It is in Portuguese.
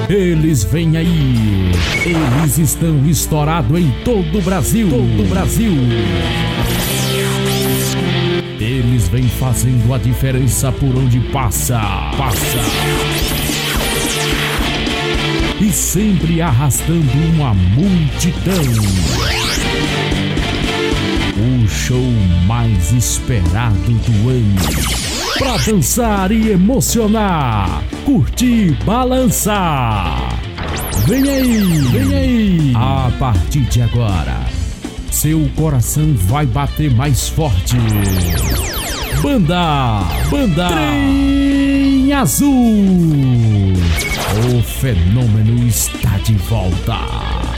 Eles vêm aí. Eles estão estourados em todo o Brasil. Todo o Brasil. Eles vêm fazendo a diferença por onde passa. E sempre arrastando uma multidão. O show mais esperado do ano. Pra dançar e emocionar, curtir, balançar. Vem aí. A partir de agora, seu coração vai bater mais forte. Banda Trem Azul. O fenômeno está de volta.